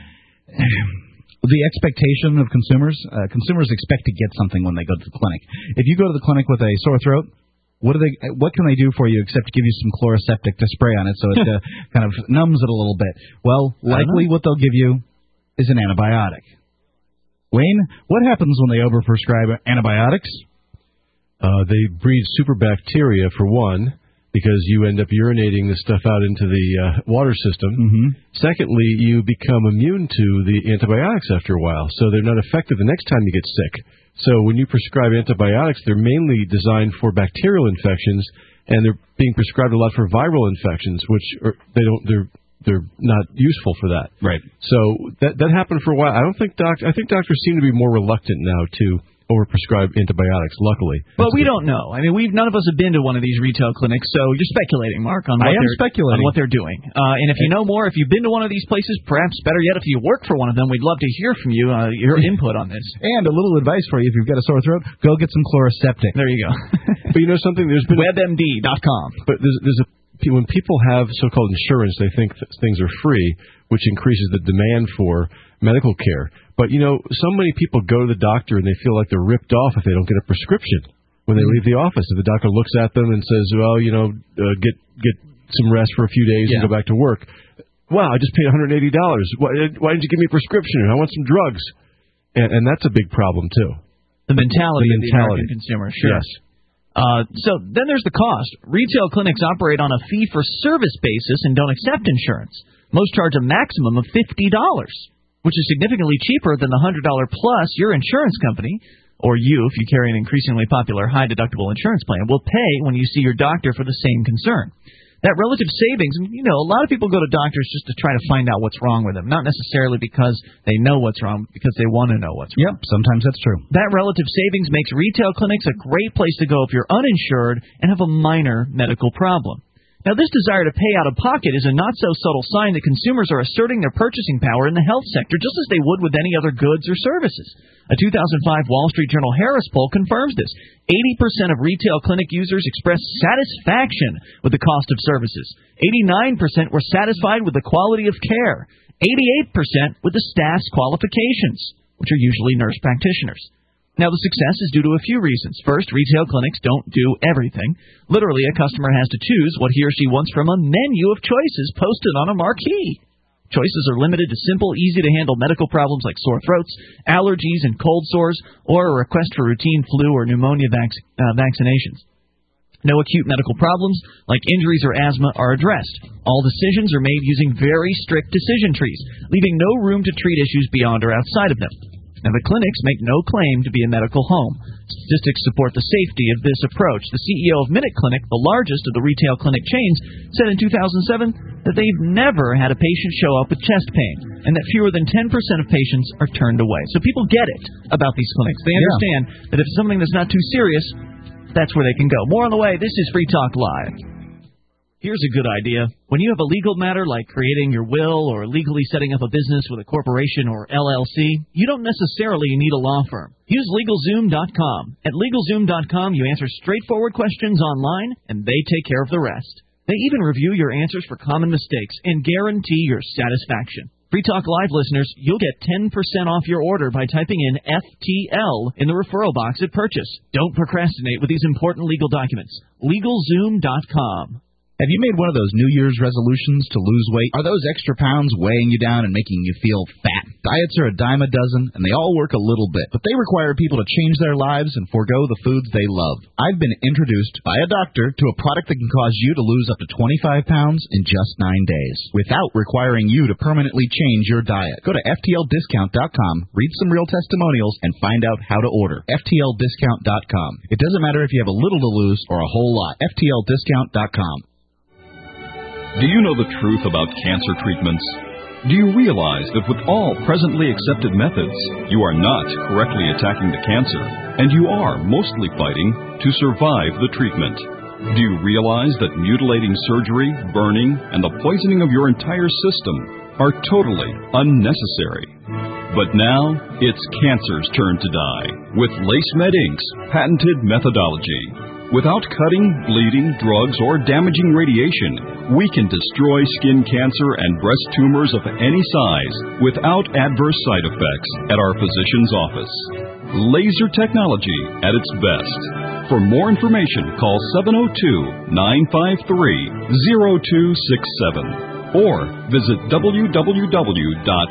the expectation of consumers. Uh, consumers expect to get something when they go to the clinic. If you go to the clinic with a sore throat, what do they? What can they do for you except give you some chloroseptic to spray on it so it uh, kind of numbs it a little bit? Well, likely what they'll give you is an antibiotic. Wayne, what happens when they overprescribe antibiotics? Uh, they breed super bacteria, for one, because you end up urinating the stuff out into the uh, water system. Mm-hmm. Secondly, you become immune to the antibiotics after a while, so they're not effective the next time you get sick. So when you prescribe antibiotics, they're mainly designed for bacterial infections, and they're being prescribed a lot for viral infections, which are, they don't. They're they're not useful for that. Right. So that that happened for a while. I don't think doc. I think doctors seem to be more reluctant now to overprescribe antibiotics. Luckily, but we don't know. I mean, we've none of us have been to one of these retail clinics, so you're speculating, Mark, on what I am they're speculating. on what they're doing. Uh, and if you know more, if you've been to one of these places, perhaps better yet, if you work for one of them, we'd love to hear from you, uh, your input on this. And a little advice for you: if you've got a sore throat, go get some Chloraseptic. There you go. But you know something? There's been web M D dot com. But there's there's a when people have so-called insurance, they think that things are free, which increases the demand for medical care. But, you know, so many people go to the doctor and they feel like they're ripped off if they don't get a prescription when they leave the office. If the doctor looks at them and says, well, you know, uh, get get some rest for a few days Yeah. and go back to work. Wow, I just paid one hundred eighty dollars. Why, why didn't you give me a prescription? I want some drugs. And, and that's a big problem, too. The mentality The of the mentality. American consumer, sure. Yes. Uh, so then there's the cost. Retail clinics operate on a fee-for-service basis and don't accept insurance. Most charge a maximum of fifty dollars, which is significantly cheaper than the one hundred dollars plus your insurance company, or you, if you carry an increasingly popular high-deductible insurance plan, will pay when you see your doctor for the same concern. That relative savings, you know, a lot of people go to doctors just to try to find out what's wrong with them, not necessarily because they know what's wrong, because they want to know what's wrong. Yep, sometimes that's true. That relative savings makes retail clinics a great place to go if you're uninsured and have a minor medical problem. Now, this desire to pay out of pocket is a not-so-subtle sign that consumers are asserting their purchasing power in the health sector just as they would with any other goods or services. A two thousand five Wall Street Journal Harris poll confirms this. eighty percent of retail clinic users expressed satisfaction with the cost of services. eighty-nine percent were satisfied with the quality of care. eighty-eight percent with the staff's qualifications, which are usually nurse practitioners. Now, the success is due to a few reasons. First, retail clinics don't do everything. Literally, a customer has to choose what he or she wants from a menu of choices posted on a marquee. Choices are limited to simple, easy-to-handle medical problems like sore throats, allergies, and cold sores, or a request for routine flu or pneumonia vac- uh, vaccinations. No acute medical problems, like injuries or asthma, are addressed. All decisions are made using very strict decision trees, leaving no room to treat issues beyond or outside of them. Now, the clinics make no claim to be a medical home. Statistics support the safety of this approach. The C E O of Minute Clinic, the largest of the retail clinic chains, said in two thousand seven that they've never had a patient show up with chest pain and that fewer than ten percent of patients are turned away. So people get it about these clinics. They understand yeah. that if it's something that's not too serious, that's where they can go. More on the way. This is Free Talk Live. Here's a good idea. When you have a legal matter like creating your will or legally setting up a business with a corporation or L L C, you don't necessarily need a law firm. Use LegalZoom dot com. At LegalZoom dot com, you answer straightforward questions online, and they take care of the rest. They even review your answers for common mistakes and guarantee your satisfaction. Free Talk Live listeners, you'll get ten percent off your order by typing in F T L in the referral box at purchase. Don't procrastinate with these important legal documents. LegalZoom dot com. Have you made one of those New Year's resolutions to lose weight? Are those extra pounds weighing you down and making you feel fat? Diets are a dime a dozen, and they all work a little bit, but they require people to change their lives and forego the foods they love. I've been introduced by a doctor to a product that can cause you to lose up to twenty-five pounds in just nine days, without requiring you to permanently change your diet. Go to F T L discount dot com, read some real testimonials, and find out how to order. F T L discount dot com. It doesn't matter if you have a little to lose or a whole lot. F T L discount dot com. Do you know the truth about cancer treatments? Do you realize that with all presently accepted methods, you are not correctly attacking the cancer, and you are mostly fighting to survive the treatment? Do you realize that mutilating surgery, burning, and the poisoning of your entire system are totally unnecessary? But now, it's cancer's turn to die with LaceMed Incorporated's patented methodology. Without cutting, bleeding, drugs, or damaging radiation, we can destroy skin cancer and breast tumors of any size without adverse side effects at our physician's office. Laser technology at its best. For more information, call seven oh two, nine five three, oh two six seven or visit w w w dot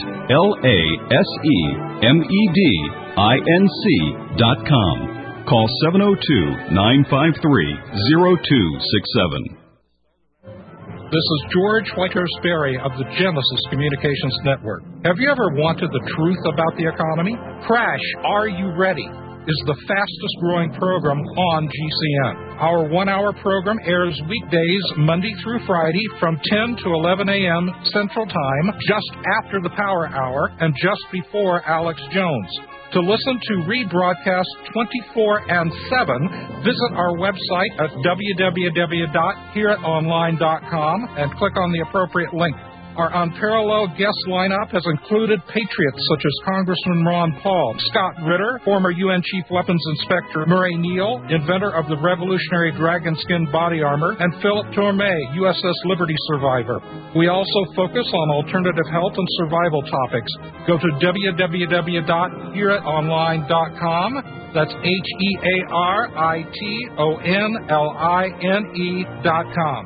lasemedinc dot com. Call seven oh two, nine five three, oh two six seven. This is George Whitehurst Berry of the Genesis Communications Network. Have you ever wanted the truth about the economy? Crash, are you ready? is the fastest growing program on G C N. Our one-hour program airs weekdays Monday through Friday from ten to eleven a.m. Central Time, just after the Power Hour and just before Alex Jones. To listen to rebroadcast twenty-four and seven, visit our website at w w w dot hear it online dot com and click on the appropriate link. Our unparalleled guest lineup has included patriots such as Congressman Ron Paul, Scott Ritter, former U N Chief Weapons Inspector Murray Neal, inventor of the revolutionary dragon skin body armor, and Philip Tormé, U S S Liberty survivor. We also focus on alternative health and survival topics. Go to w w w dot hear it online dot com. That's H E A R I T O N L I N E dot com.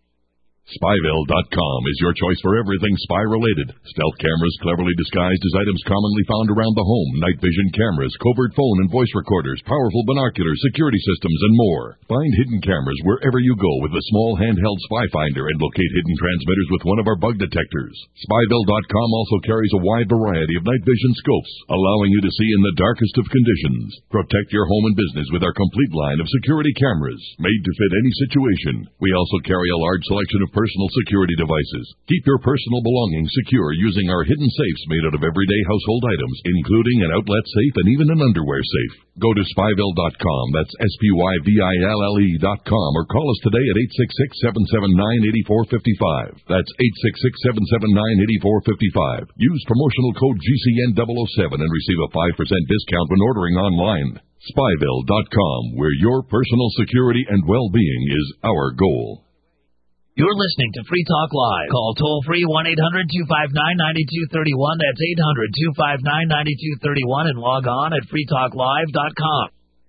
Spyville dot com is your choice for everything spy-related. Stealth cameras cleverly disguised as items commonly found around the home, night vision cameras, covert phone and voice recorders, powerful binoculars, security systems, and more. Find hidden cameras wherever you go with the small handheld Spy Finder and locate hidden transmitters with one of our bug detectors. Spyville dot com also carries a wide variety of night vision scopes, allowing you to see in the darkest of conditions. Protect your home and business with our complete line of security cameras, made to fit any situation. We also carry a large selection of personal security devices. Keep your personal belongings secure using our hidden safes made out of everyday household items, including an outlet safe and even an underwear safe. Go to Spyville dot com, that's S P Y V I L L E dot com, or call us today at eight six six, seven seven nine, eight four five five. That's eight six six, seven seven nine, eight four five five. Use promotional code G C N double oh seven and receive a five percent discount when ordering online. Spyville dot com, where your personal security and well-being is our goal. You're listening to Free Talk Live. Call toll-free one eight hundred two five nine nine two three one. That's eight hundred two five nine nine two three one, and log on at free talk live dot com.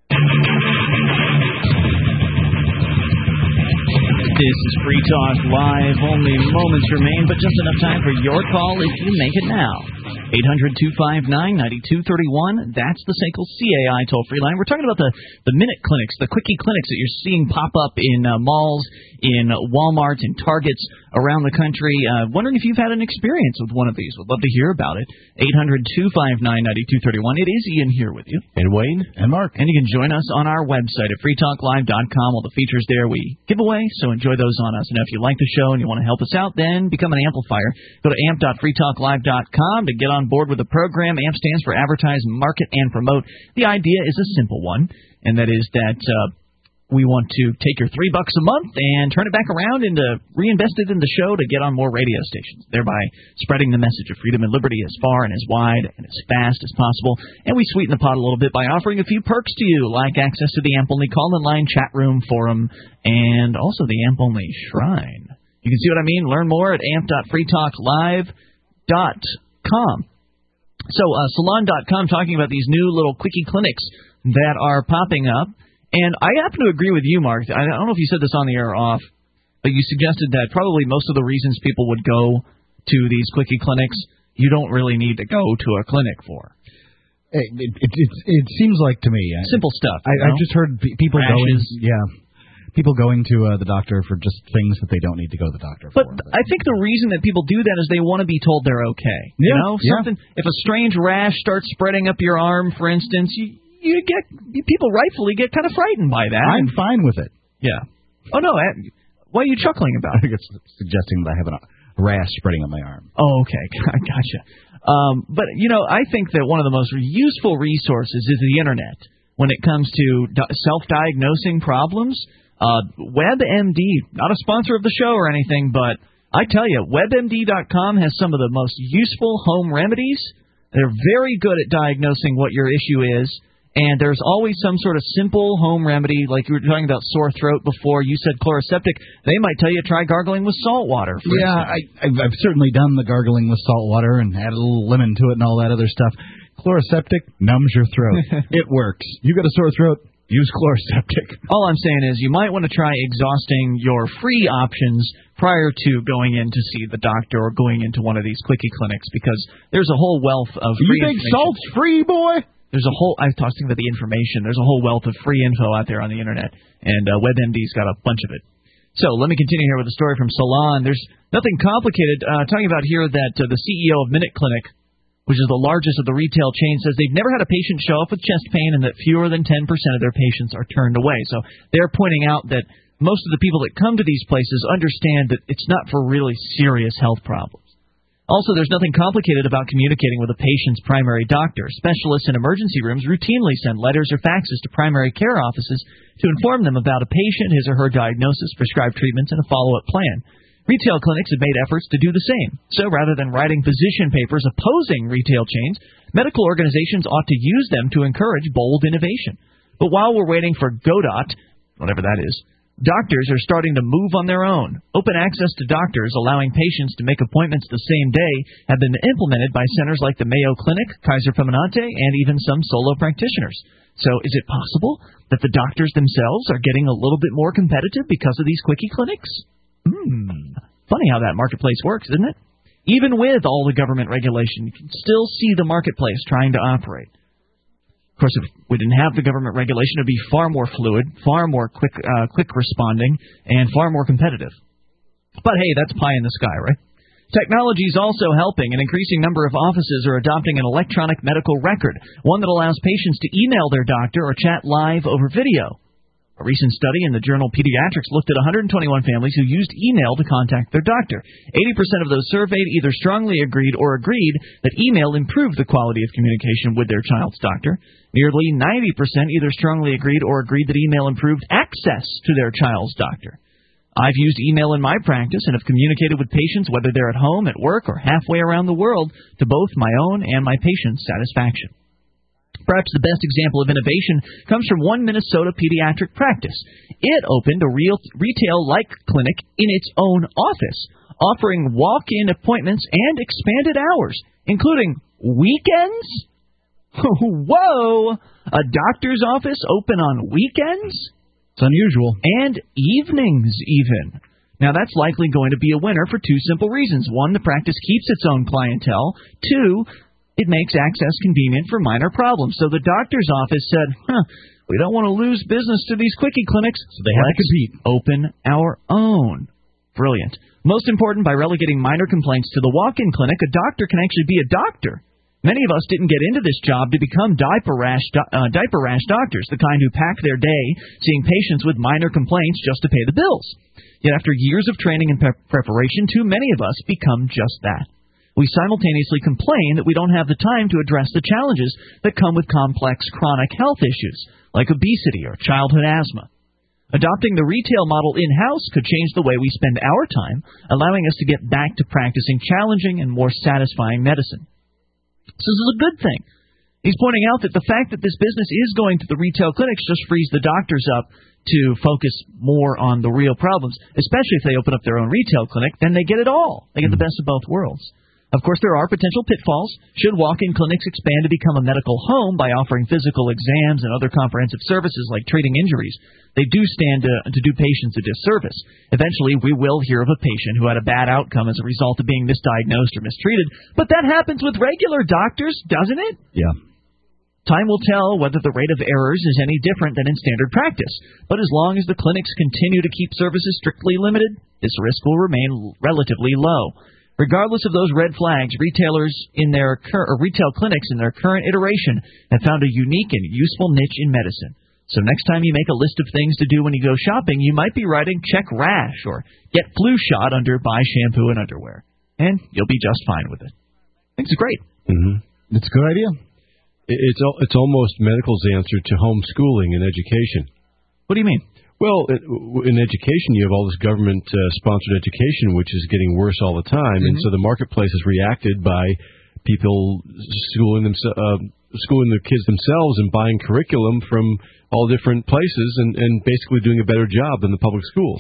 This is Free Talk Live. Only moments remain, but just enough time for your call if you make it now. eight hundred two five nine nine two three one. That's the S A C L C A I toll-free line. We're talking about the, the minute clinics, the quickie clinics that you're seeing pop up in uh, malls, in Walmart, and Targets around the country. Uh, wondering if you've had an experience with one of these. Would love to hear about it. eight hundred two five nine nine two three one. It is Ian here with you. And Wayne. And Mark. And you can join us on our website at free talk live dot com. All the features there we give away, so enjoy those on us. And if you like the show and you want to help us out, then become an amplifier. Go to amp dot free talk live dot com to get on board with the program. AMP stands for Advertise, Market, and Promote. The idea is a simple one, and that is that uh, we want to take your three bucks a month and turn it back around into reinvest it in the show to get on more radio stations, thereby spreading the message of freedom and liberty as far and as wide and as fast as possible. And we sweeten the pot a little bit by offering a few perks to you, like access to the AMP-only call-in line, chat room, forum, and also the AMP-only shrine. You can see what I mean? Learn more at amp dot free talk live dot com. So, uh, salon dot com, talking about these new little quickie clinics that are popping up. And I happen to agree with you, Mark. I don't know if you said this on the air or off, but you suggested that probably most of the reasons people would go to these quickie clinics, you don't really need to go to a clinic for. It it it, it, it seems like to me simple stuff. I, I've just heard pe- people Rashes. going, yeah, people going to uh, the doctor for just things that they don't need to go to the doctor but for. But I think the reason that people do that is they want to be told they're okay. Yeah, you know, yeah. something. If a strange rash starts spreading up your arm, for instance, you. You get people rightfully get kind of frightened by that. I'm fine with it. Yeah. Oh no. What are you chuckling about? I think it's suggesting that I have a rash spreading on my arm. Oh, okay. I gotcha. Um, but you know, I think that one of the most useful resources is the internet when it comes to self-diagnosing problems. Uh, WebMD, not a sponsor of the show or anything, but I tell you, web M D dot com has some of the most useful home remedies. They're very good at diagnosing what your issue is. And there's always some sort of simple home remedy, like you were talking about sore throat before. You said chloroseptic. They might tell you try gargling with salt water. For yeah, I, I've, I've certainly done the gargling with salt water and added a little lemon to it and all that other stuff. Chloroseptic numbs your throat. It works. You got a sore throat, use chloroseptic. All I'm saying is you might want to try exhausting your free options prior to going in to see the doctor or going into one of these quickie clinics, because there's a whole wealth of free You think salt's free, boy? There's a whole, I was talking about the information, there's a whole wealth of free info out there on the internet, and uh, WebMD's got a bunch of it. So let me continue here with a story from Salon. There's nothing complicated. Uh, talking about here that uh, the C E O of Minute Clinic which is the largest of the retail chains, says they've never had a patient show up with chest pain and that fewer than ten percent of their patients are turned away. So they're pointing out that most of the people that come to these places understand that it's not for really serious health problems. Also, there's nothing complicated about communicating with a patient's primary doctor. Specialists in emergency rooms routinely send letters or faxes to primary care offices to inform them about a patient, his or her diagnosis, prescribed treatments, and a follow-up plan. Retail clinics have made efforts to do the same. So rather than writing position papers opposing retail chains, medical organizations ought to use them to encourage bold innovation. But while we're waiting for GODOT, whatever that is, doctors are starting to move on their own. Open access to doctors, allowing patients to make appointments the same day, have been implemented by centers like the Mayo Clinic, Kaiser Permanente, and even some solo practitioners. So is it possible that the doctors themselves are getting a little bit more competitive because of these quickie clinics? Hmm. Funny how that marketplace works, isn't it? Even with all the government regulation, you can still see the marketplace trying to operate. Of course, if we didn't have the government regulation, it would be far more fluid, far more quick uh, quick responding, and far more competitive. But hey, that's pie in the sky, right? Technology is also helping. An increasing number of offices are adopting an electronic medical record, one that allows patients to email their doctor or chat live over video. A recent study in the journal Pediatrics looked at one hundred twenty-one families who used email to contact their doctor. eighty percent of those surveyed either strongly agreed or agreed that email improved the quality of communication with their child's doctor. Nearly ninety percent either strongly agreed or agreed that email improved access to their child's doctor. I've used email in my practice and have communicated with patients whether they're at home, at work, or halfway around the world to both my own and my patient's satisfaction. Perhaps the best example of innovation comes from one Minnesota pediatric practice. It opened a real retail-like clinic in its own office, offering walk-in appointments and expanded hours, including weekends? Whoa! A doctor's office open on weekends? It's unusual. And evenings, even. Now, that's likely going to be a winner for two simple reasons. One, the practice keeps its own clientele. Two, it makes access convenient for minor problems. So the doctor's office said, huh, we don't want to lose business to these quickie clinics, so they have to compete. Open our own. Brilliant. Most important, by relegating minor complaints to the walk-in clinic, a doctor can actually be a doctor. Many of us didn't get into this job to become diaper rash, uh, diaper rash doctors, the kind who pack their day seeing patients with minor complaints just to pay the bills. Yet after years of training and pre- preparation, too many of us become just that. We simultaneously complain that we don't have the time to address the challenges that come with complex chronic health issues, like obesity or childhood asthma. Adopting the retail model in-house could change the way we spend our time, allowing us to get back to practicing challenging and more satisfying medicine. So this is a good thing. He's pointing out that the fact that this business is going to the retail clinics just frees the doctors up to focus more on the real problems, especially if they open up their own retail clinic. Then they get it all. They get the best of both worlds. Of course, there are potential pitfalls. Should walk-in clinics expand to become a medical home by offering physical exams and other comprehensive services like treating injuries, they do stand to, to do patients a disservice. Eventually, we will hear of a patient who had a bad outcome as a result of being misdiagnosed or mistreated. But that happens with regular doctors, doesn't it? Yeah. Time will tell whether the rate of errors is any different than in standard practice. But as long as the clinics continue to keep services strictly limited, this risk will remain relatively low. Regardless of those red flags, retailers in their cur- or retail clinics in their current iteration have found a unique and useful niche in medicine. So next time you make a list of things to do when you go shopping, you might be writing check rash or get flu shot under buy shampoo and underwear. And you'll be just fine with it. I think it's great. Mm-hmm. It's a good idea. It's it's almost medical's answer to homeschooling and education. What do you mean? Well, in education, you have all this government-sponsored uh, education, which is getting worse all the time, mm-hmm. and so the marketplace has reacted by people schooling them, uh, schooling the kids themselves and buying curriculum from all different places, and, and basically doing a better job than the public schools.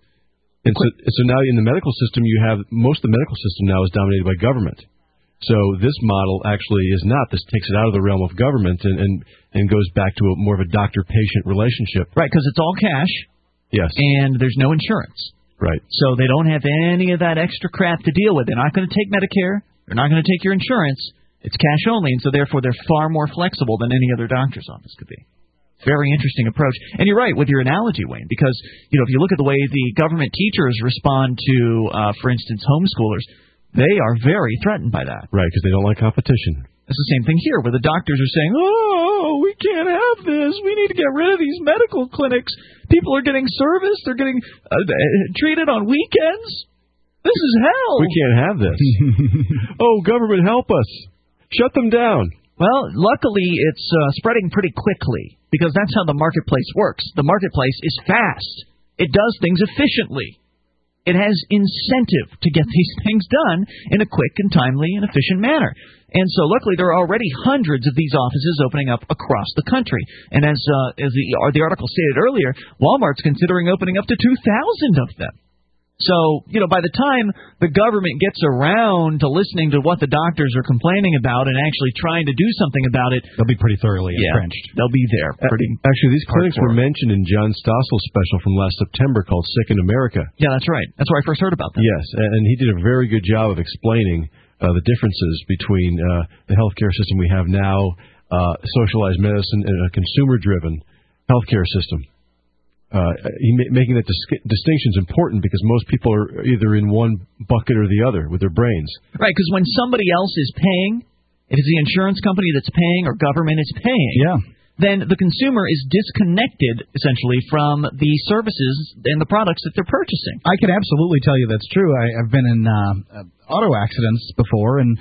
And so, so now in the medical system, you have most of the medical system now is dominated by government. So this model actually is not. This takes it out of the realm of government and, and, and goes back to a, more of a doctor-patient relationship. Right, because it's all cash. Yes. And there's no insurance. Right. So they don't have any of that extra crap to deal with. They're not going to take Medicare. They're not going to take your insurance. It's cash only, and so therefore they're far more flexible than any other doctor's office could be. Very interesting approach. And you're right with your analogy, Wayne, because, you know, if you look at the way the government teachers respond to, uh, for instance, homeschoolers, They are very threatened by that. Right, because they don't like competition. It's the same thing here, where the doctors are saying, oh, we can't have this. We need to get rid of these medical clinics. People are getting service. They're getting uh, treated on weekends. This is hell. We can't have this. Oh, government, help us. Shut them down. Well, luckily, it's uh, spreading pretty quickly, because that's how the marketplace works. The marketplace is fast. It does things efficiently. It has incentive to get these things done in a quick and timely and efficient manner. And so, luckily, there are already hundreds of these offices opening up across the country. And as uh, as the, uh, the article stated earlier, Walmart's considering opening up to two thousand of them. So, you know, by the time the government gets around to listening to what the doctors are complaining about and actually trying to do something about it, they'll be pretty thoroughly yeah, entrenched. They'll be there. Pretty Actually, these clinics hardcore. were mentioned in John Stossel's special from last September called Sick in America. Yeah, that's right. That's where I first heard about them. Yes, and he did a very good job of explaining uh, the differences between uh, the healthcare system we have now, uh, socialized medicine, and a consumer-driven healthcare system. Uh, he ma- making that dis- distinction is important because most people are either in one bucket or the other with their brains. Right, because when somebody else is paying, if it's the insurance company that's paying or government is paying, yeah. then the consumer is disconnected, essentially, from the services and the products that they're purchasing. I can absolutely tell you that's true. I, I've been in uh, auto accidents before, and,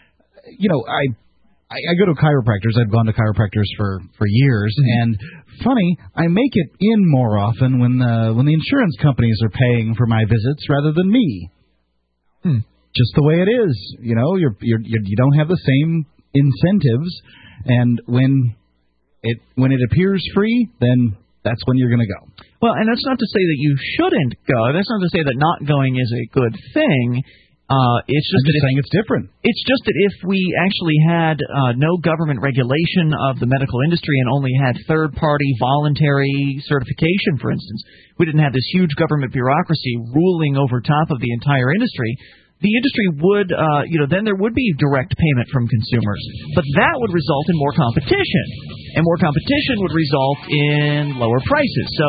you know, I... I go to chiropractors. I've gone to chiropractors for, for years, and funny, I make it in more often when the when the insurance companies are paying for my visits rather than me. Hmm. Just the way it is, you know. You're, you're you you don't have the same incentives, and when it when it appears free, then that's when you're going to go. Well, and that's not to say that you shouldn't go. That's not to say that not going is a good thing. Uh, it's just, I'm just that saying if, it's different. It's just that if we actually had uh, no government regulation of the medical industry and only had third-party voluntary certification, for instance, we didn't have this huge government bureaucracy ruling over top of the entire industry, the industry would, uh, you know, then there would be direct payment from consumers. But that would result in more competition, and more competition would result in lower prices. So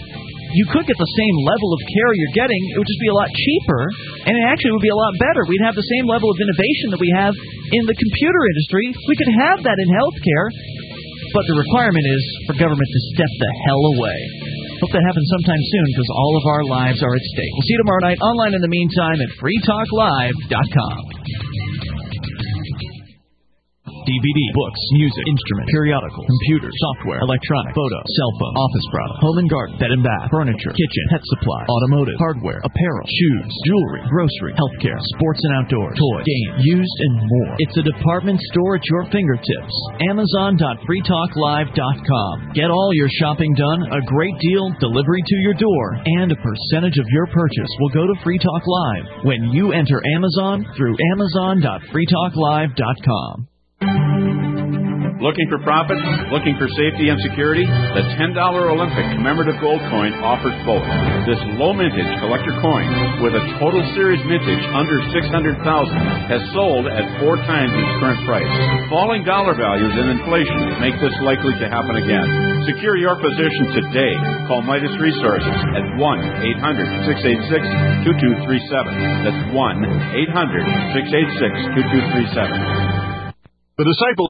you could get the same level of care you're getting. It would just be a lot cheaper, and it actually would be a lot better. We'd have the same level of innovation that we have in the computer industry. We could have that in healthcare, but the requirement is for government to step the hell away. Hope that happens sometime soon, because all of our lives are at stake. We'll see you tomorrow night online in the meantime at free talk live dot com. D V D, books, music, instruments, periodicals, computers, software, electronics, photo, cell phone, office products, home and garden, bed and bath, furniture, kitchen, pet supply, automotive, hardware, apparel, shoes, jewelry, grocery, healthcare, sports and outdoors, toys, games, used, and more. It's a department store at your fingertips. Amazon dot free talk live dot com. Get all your shopping done, a great deal, delivery to your door, and a percentage of your purchase will go to Free Talk Live when you enter Amazon through Amazon dot free talk live dot com. Looking for profits? Looking for safety and security? The ten dollar Olympic commemorative gold coin offers both. This low mintage collector coin, with a total series mintage under six hundred thousand dollars, has sold at four times its current price. Falling dollar values and inflation make this likely to happen again. Secure your position today. Call Midas Resources at one eight hundred six eight six two two three seven. That's one eight hundred six eight six two two three seven. The Disciple